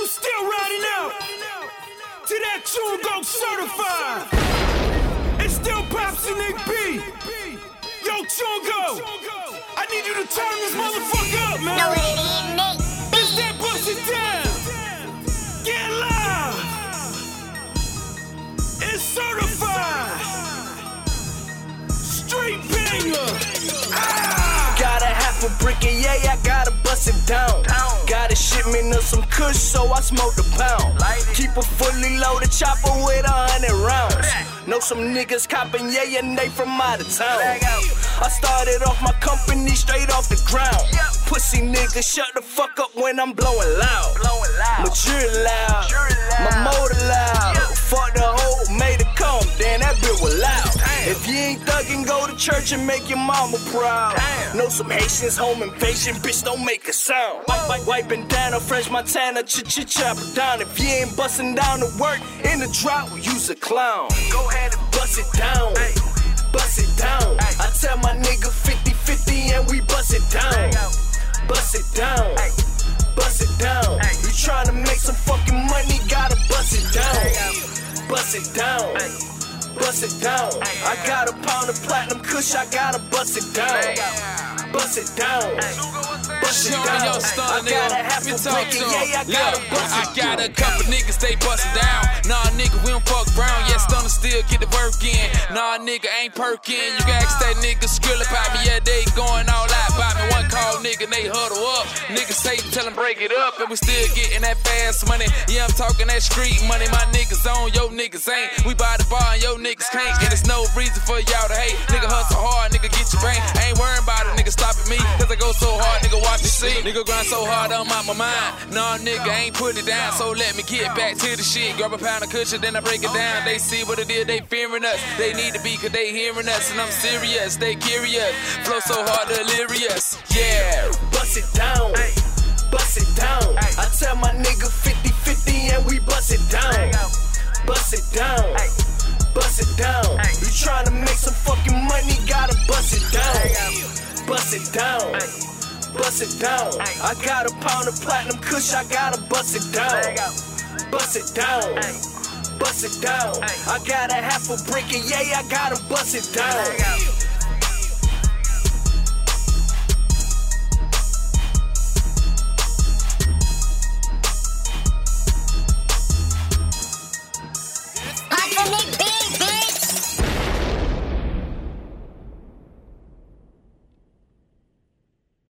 You still riding out to that tune go certified. It's still Pops and Nick B. Yo, Chungo, I need you to turn this motherfucker up, man. Know what it is, Nick B. It's that bust it down. Get loud. It's certified. Straight banger. Got a half a brick and yeah, I gotta bust it down. Got a shipment of some kush, so I smoked a pound. Keep a fully loaded chopper with 100 rounds. Know some niggas copping, yeah, and they from out of town. I started off my company straight off the ground. Pussy niggas shut the fuck up when I'm blowing loud. Mature loud, my motor loud. Fuck the hoe, made it come, then that bitch was loud. If you ain't thuggin', go to church and make your mama proud. Know some Haitians home impatient, bitch, don't make a sound. Wiping down a French Montana, chop it down. If you ain't bustin' down to work in the drought, use a clown. Go ahead and bust it down, bust it down. I tell my nigga 50-50 and we bust it down. Bust it down, bust it down. You tryna make some fucking money, gotta bust it down. Bust it down, bust it down. I got a pound of platinum kush, I gotta bust it down. Bust it down, bust it down. I got a half a brick and yeah, I gotta bust it down. I got a couple niggas, they bustin' down. Nah, nigga, we don't fuck brown. Yeah, stunner still get the work in. Nah, nigga, ain't perkin'. You can ask that nigga skrill about me. Yeah, they going all out by me. One call, nigga, they huddle up. Niggas say, tell them break it up. And we still getting that fast money. Yeah, I'm talking that street money. My niggas on, yo niggas ain't. We buy the bar and yo niggas can't. And there's no reason for y'all to hate. Nigga hustle hard, nigga get your brain. I ain't worrying about it, nigga stopping me. Cause I go so hard, nigga watch me see. Nigga grind so hard, I'm out my mind. Nah, nigga, ain't put it down. So let me get back to the shit. Grab a pound of cushion, then I break it down. They see what it is, they fearing us. They need to be cause they hearing us. And I'm serious, they curious. Flow so hard, delirious. Yeah. Bust it down, bust it down. I tell my nigga 50-50 and we bust it down. Bust it down, bust it down. You tryna make some fucking money, gotta bust it down. Bust it down, bust it down. I got a pound of platinum kush, I gotta bust it down. Bust it down, bust it down. I got a half a brick and yeah, I gotta bust it down.